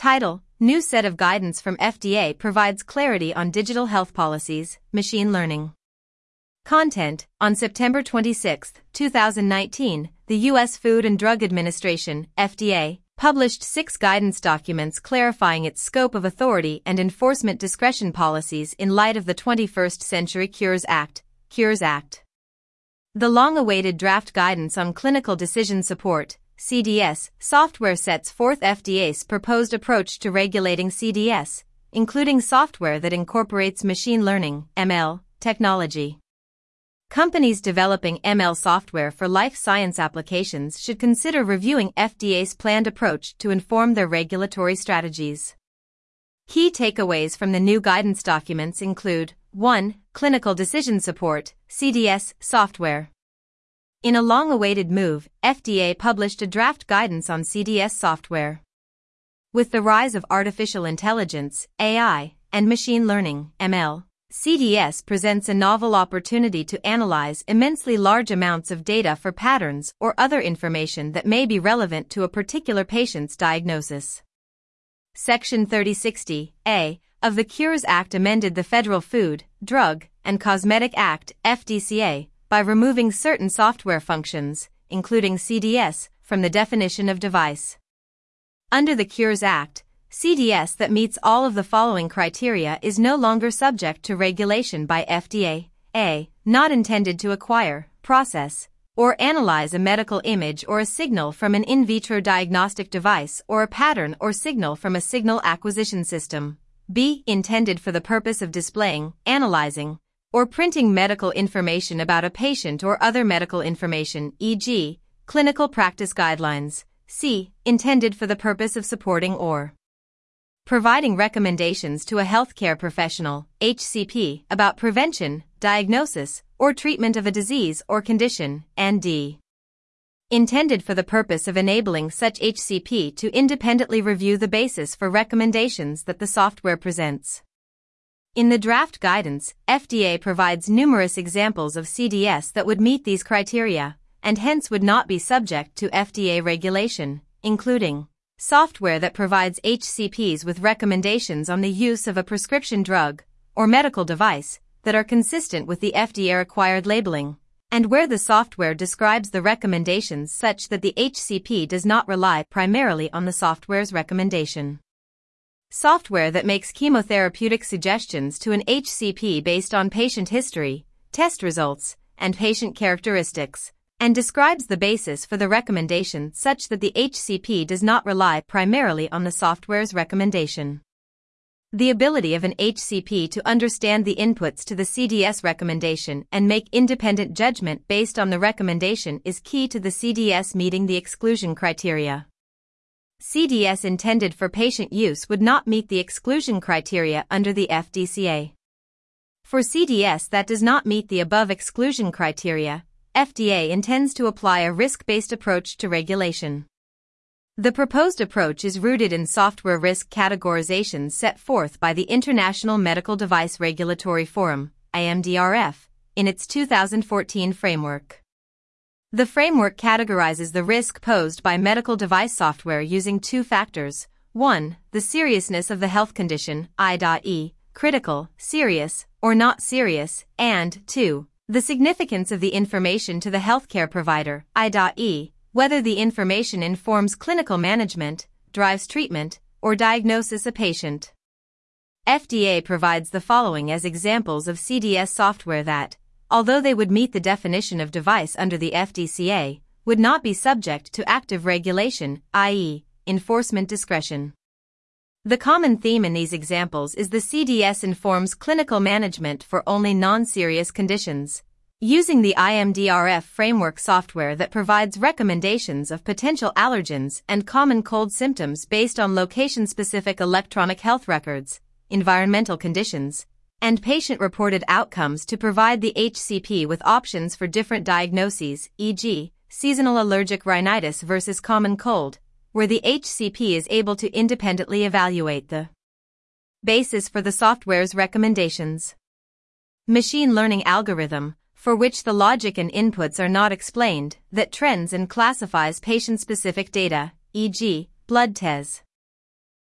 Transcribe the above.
Title: New set of guidance from FDA provides clarity on digital health policies, machine learning. Content: On September 26, 2019, the U.S. Food and Drug Administration, FDA, published 6 guidance documents clarifying its scope of authority and enforcement discretion policies in light of the 21st Century Cures Act, Cures Act. The long-awaited draft guidance on clinical decision support, CDS, software sets forth FDA's proposed approach to regulating CDS, including software that incorporates machine learning, ML, technology. Companies developing ML software for life science applications should consider reviewing FDA's planned approach to inform their regulatory strategies. Key takeaways from the new guidance documents include: 1. Clinical decision support, CDS, software. In a long-awaited move, FDA published a draft guidance on CDS software. With the rise of artificial intelligence, AI, and machine learning, ML, CDS presents a novel opportunity to analyze immensely large amounts of data for patterns or other information that may be relevant to a particular patient's diagnosis. Section 3060A of the Cures Act amended the Federal Food, Drug, and Cosmetic Act, FDCA, by removing certain software functions, including CDS, from the definition of device. Under the Cures Act, CDS that meets all of the following criteria is no longer subject to regulation by FDA: A. Not intended to acquire, process, or analyze a medical image or a signal from an in vitro diagnostic device or a pattern or signal from a signal acquisition system. B. Intended for the purpose of displaying, analyzing, or printing medical information about a patient or other medical information, e.g., clinical practice guidelines. C. Intended for the purpose of supporting or providing recommendations to a healthcare professional, HCP, about prevention, diagnosis, or treatment of a disease or condition, and D. Intended for the purpose of enabling such HCP to independently review the basis for recommendations that the software presents. In the draft guidance, FDA provides numerous examples of CDS that would meet these criteria, and hence would not be subject to FDA regulation, including software that provides HCPs with recommendations on the use of a prescription drug or medical device that are consistent with the FDA-required labeling, and where the software describes the recommendations such that the HCP does not rely primarily on the software's recommendation. Software that makes chemotherapeutic suggestions to an HCP based on patient history, test results, and patient characteristics, and describes the basis for the recommendation such that the HCP does not rely primarily on the software's recommendation. The ability of an HCP to understand the inputs to the CDS recommendation and make independent judgment based on the recommendation is key to the CDS meeting the exclusion criteria. CDS intended for patient use would not meet the exclusion criteria under the FDCA. For CDS that does not meet the above exclusion criteria, FDA intends to apply a risk-based approach to regulation. The proposed approach is rooted in software risk categorizations set forth by the International Medical Device Regulatory Forum, IMDRF, in its 2014 framework. The framework categorizes the risk posed by medical device software using 2 factors: 1. The seriousness of the health condition, I.e., critical, serious, or not serious, and 2. The significance of the information to the healthcare provider, i.e., whether the information informs clinical management, drives treatment, or diagnoses a patient. FDA provides the following as examples of CDS software that, although they would meet the definition of device under the FDCA, would not be subject to active regulation, i.e., enforcement discretion. The common theme in these examples is the CDS informs clinical management for only non-serious conditions, using the IMDRF framework software that provides recommendations of potential allergens and common cold symptoms based on location-specific electronic health records, environmental conditions, and patient-reported outcomes to provide the HCP with options for different diagnoses, e.g., seasonal allergic rhinitis versus common cold, where the HCP is able to independently evaluate the basis for the software's recommendations. Machine learning algorithm, for which the logic and inputs are not explained, that trends and classifies patient-specific data, e.g., blood tests.